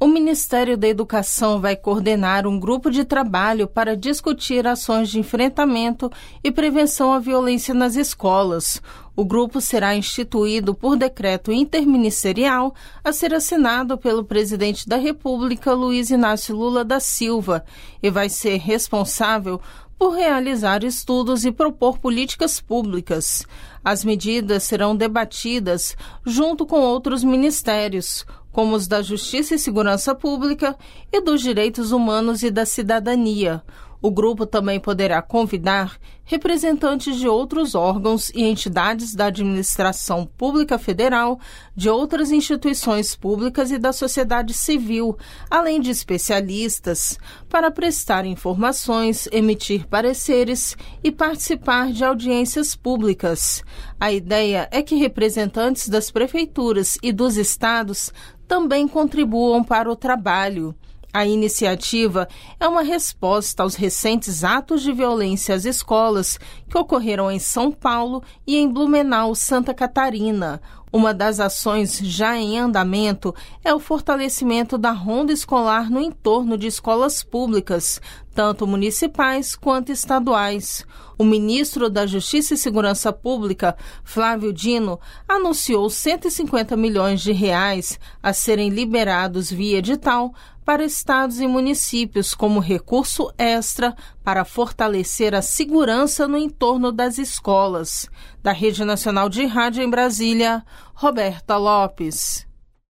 O Ministério da Educação vai coordenar um grupo de trabalho para discutir ações de enfrentamento e prevenção à violência nas escolas. O grupo será instituído por decreto interministerial a ser assinado pelo presidente da República, Luiz Inácio Lula da Silva, e vai ser responsável por realizar estudos e propor políticas públicas. As medidas serão debatidas junto com outros ministérios, como os da Justiça e Segurança Pública e dos Direitos Humanos e da Cidadania. O grupo também poderá convidar representantes de outros órgãos e entidades da administração pública federal, de outras instituições públicas e da sociedade civil, além de especialistas, para prestar informações, emitir pareceres e participar de audiências públicas. A ideia é que representantes das prefeituras e dos estados também contribuam para o trabalho. A iniciativa é uma resposta aos recentes atos de violência às escolas que ocorreram em São Paulo e em Blumenau, Santa Catarina. Uma das ações já em andamento é o fortalecimento da ronda escolar no entorno de escolas públicas, tanto municipais quanto estaduais. O ministro da Justiça e Segurança Pública, Flávio Dino, anunciou 150 milhões de reais a serem liberados via edital para estados e municípios como recurso extra para fortalecer a segurança no entorno das escolas. Da Rede Nacional de Rádio em Brasília, Roberta Lopes.